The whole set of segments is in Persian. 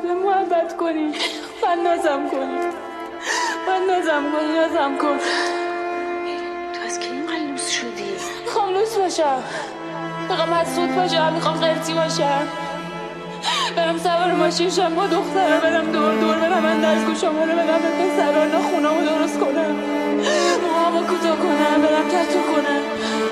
به محبت کنی، من نازم کنی، نازم کن. تو از کی اینقدر لوس شدی؟ میخوام لوس باشم، میخوام مسعود باشم، میخوام قرتی باشم، برم سوار ماشین شم با دخترم، برم دور برم اندرزگوشم رو بدم به پسران خونامو درست کنم، موهامو کوتاه کنم، برم تتو کنم.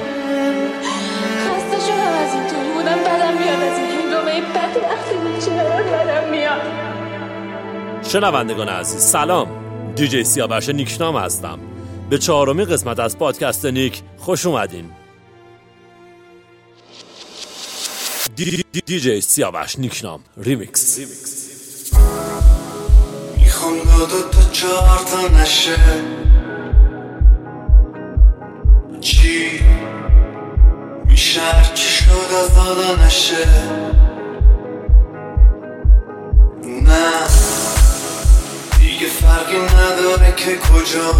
خسته شدم از اینطوری بودم، بدم میاد از این هنگامه بد وقتی میشه، بدم میاد. شنوندگان عزیز سلام، دیجی سیاوش نیکنام هستم. به 4مین قسمت از پادکست نیک خوش اومدین. دیجی سیاوش نیکنام ریمیکس. میخوام دو تا 4 تا نشه، چی میشه هرچی شد از دادا نشه. نه دیگه فرقی نداره که کجا،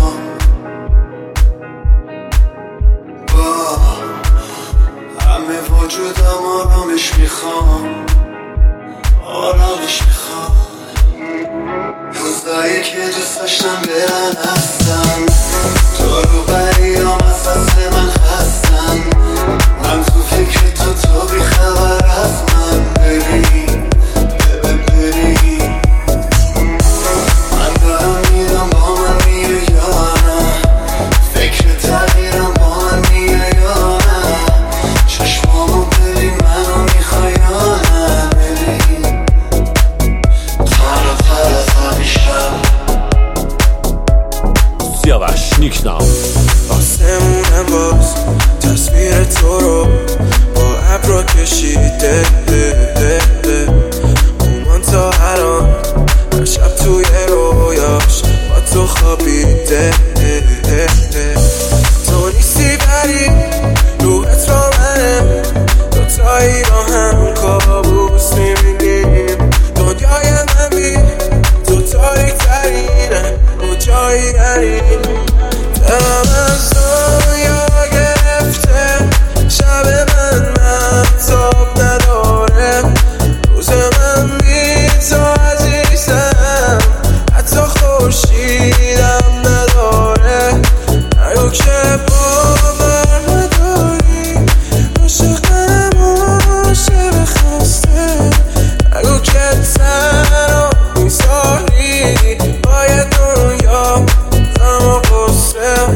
با همه وجودم آرامش میخوام، آرامش میخوام. روزایی که دوست داشتم برن هستن، تو رو بریم از دست من خستن. من تو فکر تو بی خبر از من بری. من دارم میرم با من میه یا نه، فکر تغییرم با من میه یا نه. چشمامو ببین منو میخوای یا نه بری. تر از همیشم سیاوش نیکنام. آسمونه باز تصویر تو رو با ابرا کشیده، اومان تا هران هر شب توی رویاش با تو خوابیده. تو نیستی ولی روحت را منه، دوتایی با هم کابوس میبینیم. دنیای من بی تو تاریک ترینه و جایی نریم. دلم از دنیا گرفته، شب من مهتاب نداره، روز من بی تو عزیزم حتی خورشیدم نداره. نگو که باور نداری عاشقم عاشق خسته، نگو که تنها میذاری باید دنیا غم و غصه.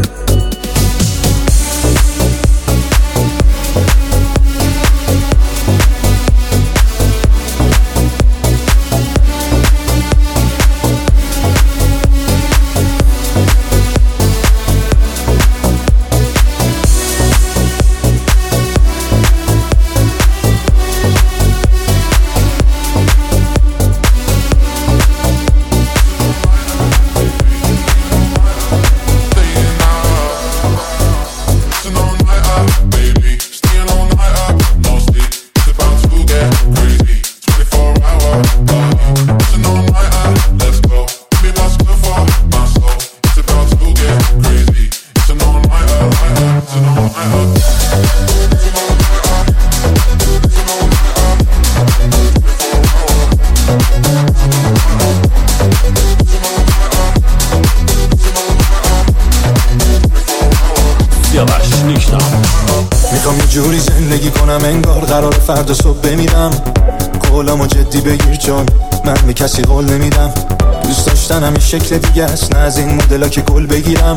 میخوام یه جوری زندگی کنم انگار قرار فردا صبح بمیرم. قولمو جدی بگیر چون من به کسی قول نمیدم. دوست داشتنم یه شکل دیگه است، نه از این مدلا که گل بگیرم.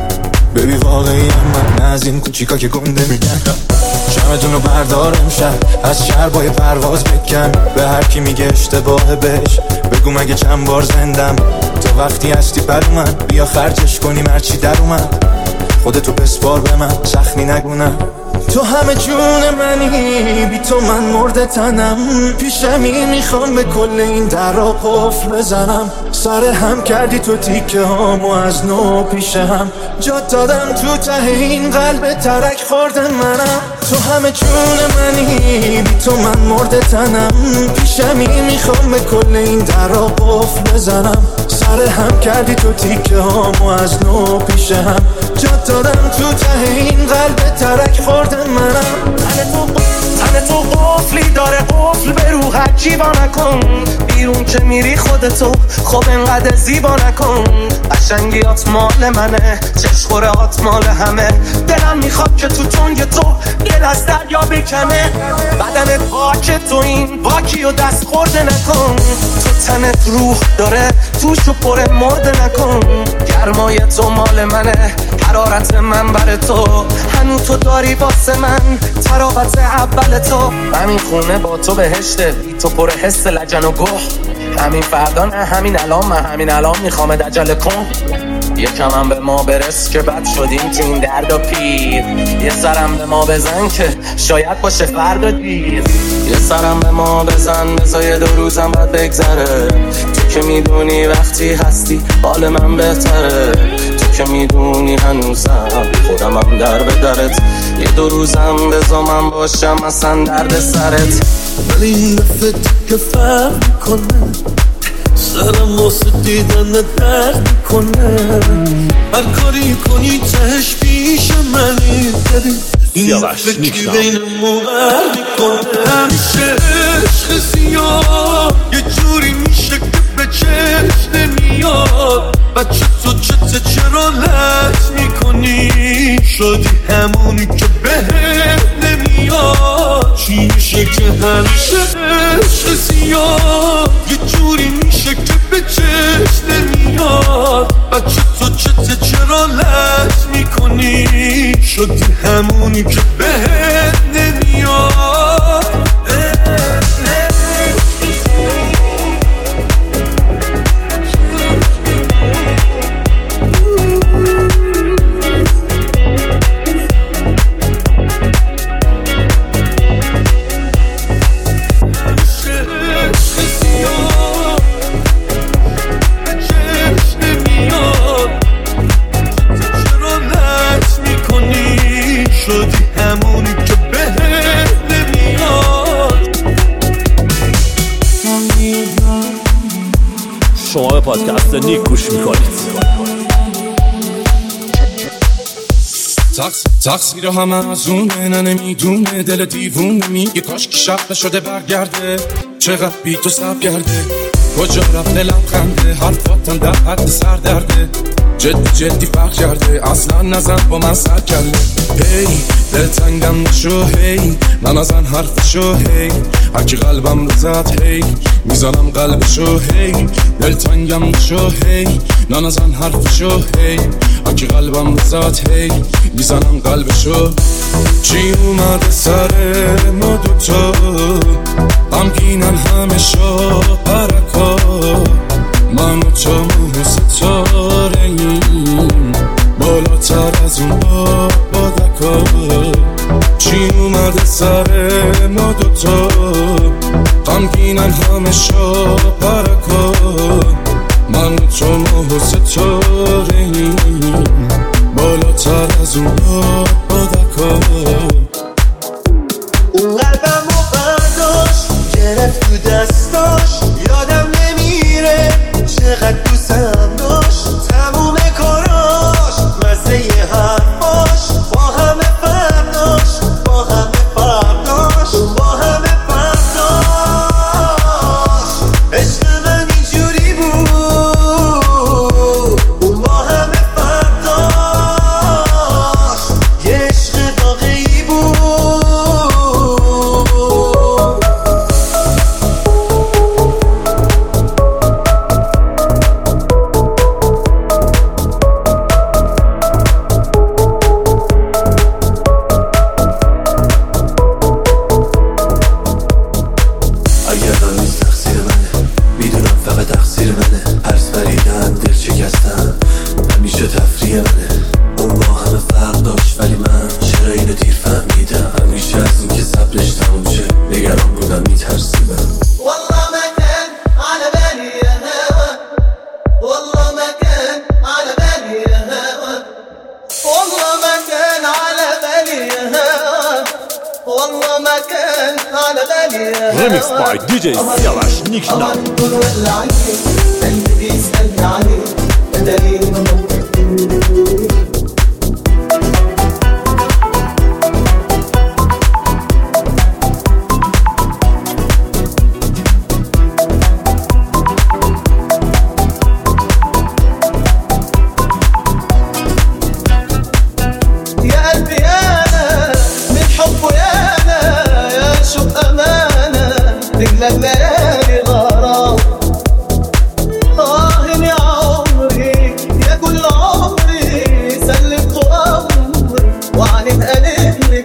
ببی واقعی من، نه از این کوچیکا که گنده میگن. شمدونو بردار امشب از شهر با یه پرواز بکن. به هر کی میگه اشتباهه بهش بگو مگه چند بار زندم. تو وقتی هستی بر من بیا خرجش کنیم هرچی در اومد. خودتو بسپار به من زخمی نگونم. تو همه جون منی، بی تو من مرده تنم. پیشمی میخوام به کل این درا قفل بزنم. سر هم کردی تو تیکه هامو از نو پیش هم جات دادم. تو ته این قلب ترک خورده منم. تو همه جون منی، بی تو من مرده تنم. پیشمی میخوام به کل این درا قفل بزنم. سر هم کردی تو تیکه هامو از نو پیش هم جات دادم. تو ته این قلب ترک خورده منم. تن تو قفلی داره، قفل به رو هرچی با نکن. بیرون که میری خودتو خب انقدر زیبا نکن. قشنگیات مال منه، چشخورهات مال همه. دلم میخواد که تو تنگ تو دل از دریا بکنه. بدنت پاک تو این باکی و دست خورده نکن. تو تنت روح داره توشو پر مرده نکن. گرمای تو مال منه، حرارت من بر تو. هنو تو داری واسه من تراوت اول تو. همین خونه با تو بهشته، بی تو پر حس لجن و گوه. همین فردا نه همین الان، من همین الان میخوام دجل کن. یکم هم به ما برس که بد شدیم تو این درد و پیر. یه سرم به ما بزن که شاید باشه فردا دیر. یه سرم به ما بزن بذار 2 روزم بعد بگذره. تو که میدونی وقتی هستی حال من بهتره. تو که میدونی هنوزم خودم هم در به درت. یه 2 روزم بذار من باشم اصلا درد سرت. ولی این دفعه که فرق میکنه، سرم واسه دیدن درد میکنه. هر کاری کنی تهش پیش منی. این فکری بین مغر میکنه. همیشه عشق زیاد یه جوری میشه که به چشم نمیاد. بچه تو چرا لط میکنی؟ شدی همونی که بهت نمیاد. چی میشه که همیشه عشق زیاد یه جوری میشه که به چشم نمیاد. بچه تو چرا لط میکنی؟ شدی همونی که بهت نمیاد. شما به پادکست نیک گوش میکنید. تقصیر همه از اونه، نمیدونه دل دیوونه. میگه کاش که شب شده برگرده. چقدر بی تو سب کرده، کجا رفته لبخنده. حرفاتم در حد سر درده. جدی فرق کرده، اصلا نزن با من سر کرده. هی دلتنگم نشو، هی نزن حرفشو. هی هرکی قلبم رو زد، هی میزنم قلبشو. هی دلتنگم نشو، هی نزن حرفشو. هی هرکی قلبم رو زد، هی میزنم قلبشو. چی اومده سر ما دوتا، غمگینن همه شا پرکا. من و تو مو ستاره‌ایم بالاتر از اون بادکا. چی اومده سر ما دوتا، غمگینن همه شا پرکا. من و تو مو ستاره‌ایم بالاتر از اون بادکا. اون قلبمو برداشت گرفت تو دستاش. یادم نمیره چقدر دوستم داشت. تموم کاراش مزه حرفاش با همه فرداش. با همه فرداش با همه فرداش. عشق من اینجوری بود اون با همه فرداش. یه عشق واقعی بود. Remix by DJ Siavash Nicknam. كل الليل غرام يا عمري يا كل عمري سلمت أمري وعنك قالت لي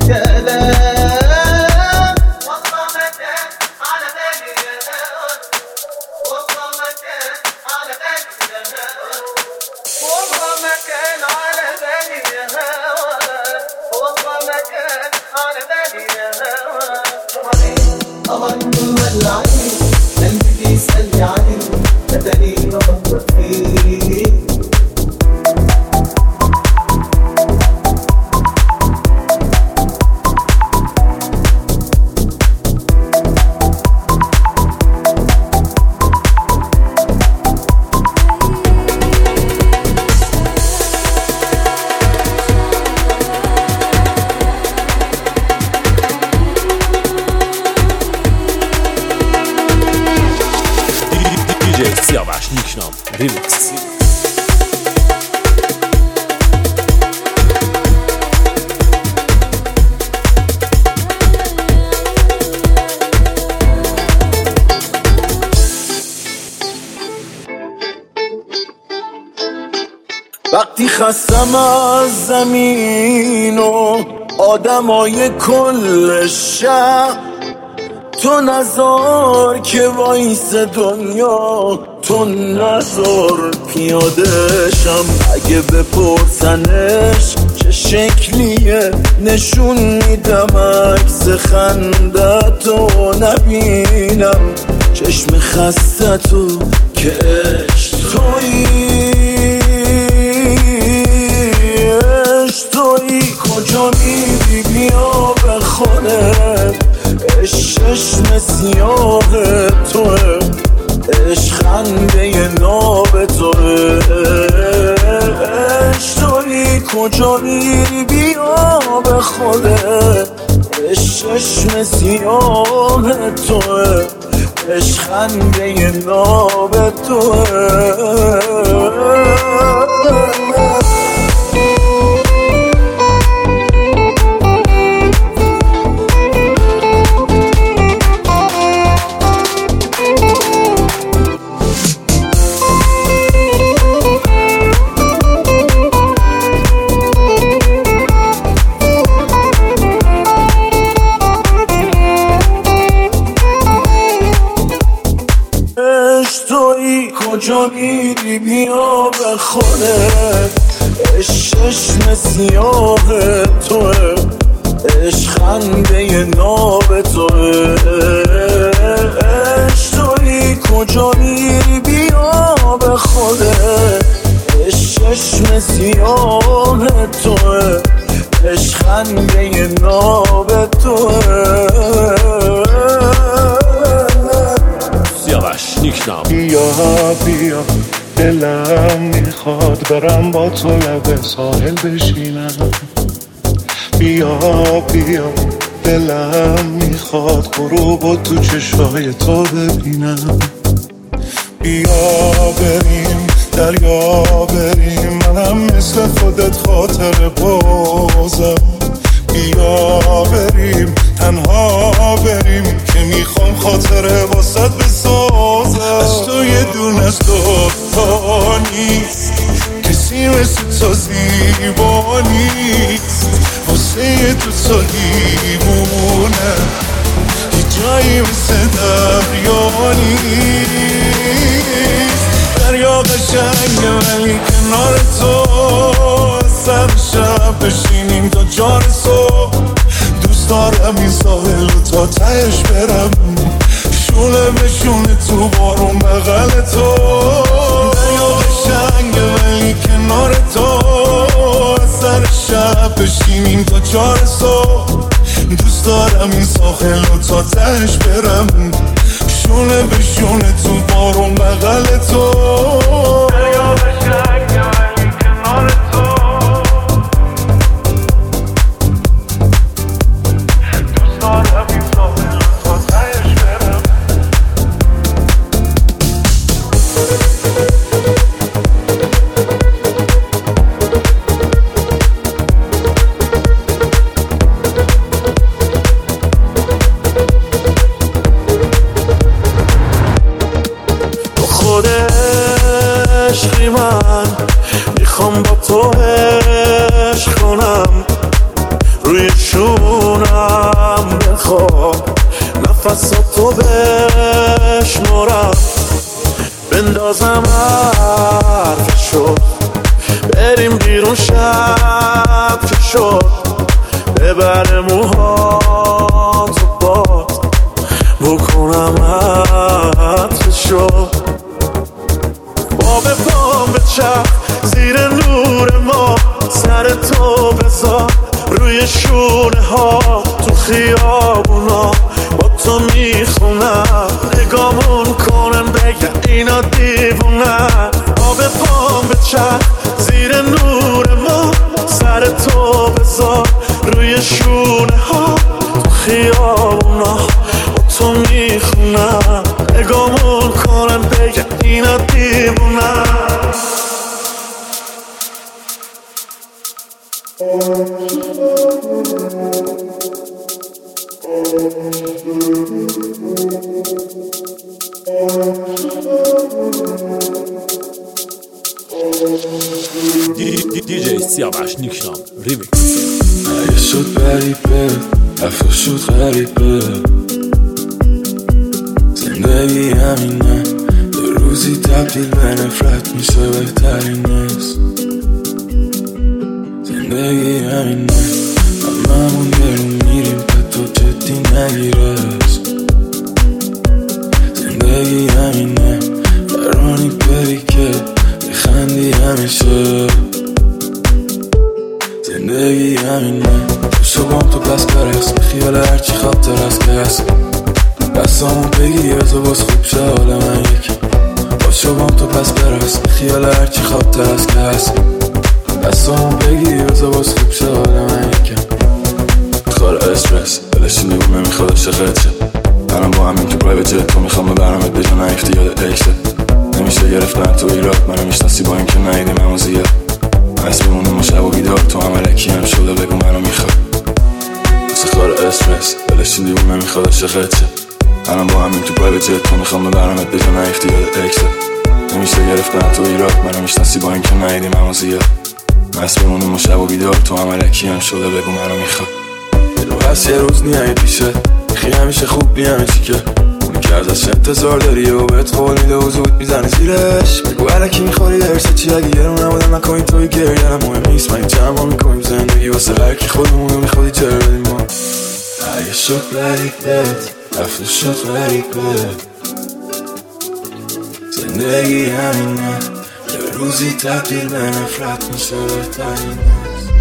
كلام والله ما كان على بالي يا هوى والله ما كان على بالي يا هوى والله ما كان على بالي يا هوى والله ما كان على بالي يا هوى قمر مولعين قلبي بيسألني عنك نداني نفكر فيك سیاوش نیکنام ریمیکس. وقتی خستم از زمین و آدمای کل شهر تو نزار که وایس دنیا تو نزار پیادشم اگه بپرسنش چه شکلیه نشون میدم عکس خندتو نبینم چشم خستتو که عشق تویی کجا میری بیا به خودت چشم سیاه توه عشق خنده ناب توه عشق تویی کجا میری بیا به خودت چشم سیاه توه عشق خنده ناب توه کجا میری بیا به خودت چشم سیاه توه عشق خنده ناب توه عشق تویی کجا میری بیا به خودت چشم سیاه توه عشق خنده ناب توه سیاوش نیکنام. بیا دلم میخواد برم با تو لب ساحل بشینم بیا دلم میخواد غروبو تو چشای تو ببینم بیا بریم دریا بریم منم مثل خودت خاطر بازم بیا بریم تنها بریم که میخوام خاطره واسد بسازم از تو یه دون از دوتا نیست کسی مثل تو زیبا نیست واسه تو تا دیوونه هیچ جایی مثل دریا نیست دریا قشنگه ولی کنار تو سر شب بشینیم تا جان صبح دوست دارم این ساحل رو تا تهش برم شونه به شونه تو بارون بغل تو دریا قشنگه ولی کنار تو سر شب بشینیم تا جان صبح دوست دارم این ساحل رو تا تهش برم شونه به شونه تو بارون بغل تو دریا قشنگه ولی کنار تو دوست دارم این ساحل رو تا تهش برم عشقی من میخوام با تو عشق کنم، روی شونم بخواب نفساتو بشمارم، بندازم حرفشو بریم بیرون شب که شد، ببر موهاتو باد بکنم عطرشو، با به پام بچرخ زیر نور ما، سر تو بذار روی شونه ها، تو خیابونا با تو میخونم، نگامون کنن بگن اینا دیوونن، با به پام بچرخ زیر نور ما، سر تو بذار روی شونه ها، تو خیابونا با تو میخونم، نگامون کنن بگن اینا دیوونن. دیجی سیاوش نیکنام ریمیکس. اگه شد غریبه افرا شد غریبه، زندگی همینه یه روزی تبدیل به نفرت میشه بهترین است، زندگی همینه هممون گرون میریم پتو جدی نگیره، زندگی همینه فرانی بری که بخندی همیشه، زندگی همینه شبام تو پس برس خیال هرچی خاطر هست که هست، دستامون بگی بزا باز خوب شه حال من یک، با شبام تو پس برس خیال هرچی خاطر هست که هست، دستامون بگی بزا باز خوب شه حال من یکم، خار استرس بلشی نیون نمیخواد عشقت شه، منم با همین تو پرایوت جت تو میخوام ببرمت به جا نیفتی یاد اکته، نمیشه گرفتن تو ایراد منو میشناسی با اینکه ندیدی منو زیاد، هست میمونم و شب و بیدار تو هم علکی هم شده بگو منو میخواد، مثل خار استرس بلشی نیون نمیخواد عشقت شه، منم با همین تو پرایوت جت تو میخوام ببرمت به جا نیفتی یاد اکته، نمیشه گرفتن تو ایراد منو میشناسی با اینکه ندیدی منو زیاد، هست میمونم و شب و بیدار تو هم علکی هم شده بگو منو میخواد، هست یه روز نیایی پیشه خیلی همیشه خوب بیمی چی که اونی که ازش انتظار داری و بهت قول میده و زود میزنی زیرش، بگو علکی میخوری درسه چی اگه یه رو نبودم نکنی توی گریه مهم نیست، من جمع میکنیم زندگی واسه هرکی خودمونو میخوادی چرا بدیم ما، اگه شد غریبت رفته شد غریبه، زندگی همینه یه روزی تبدیل به نفرت میشه بهترین است.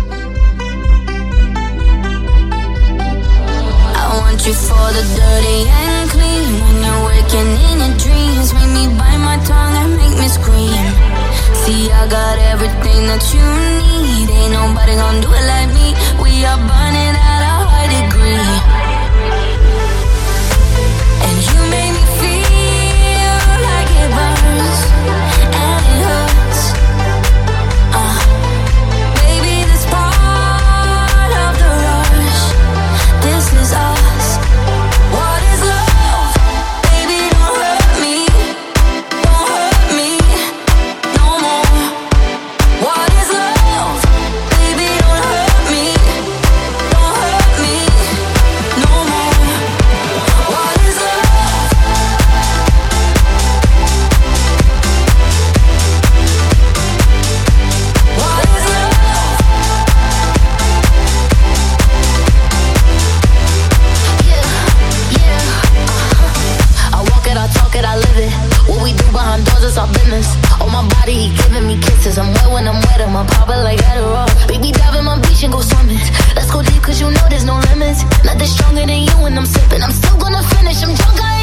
I want you for the dirty and clean. When you're waking in your dreams, make me bite my tongue and make me scream. See, I got everything that you need. Ain't nobody gonna do it like me. We are burning at a high degree, and you make me feel like it burns and it hurts. Baby, this part of the rush. This is us. What is love? Baby, don't hurt me. Don't hurt me no more. What is love? Baby, don't hurt me. Don't hurt me no more. What is love? What is love? I walk it, I talk it, I live it. What we do behind doors is our business. On my body, he giving me kisses. I'm wet when I'm wet, I'm poppin' like Adderall. Baby, dive in my beach and go swimming. Let's go deep, cause you know there's no limits. Nothing stronger than you when I'm sipping. I'm still gonna finish, I'm drunk, I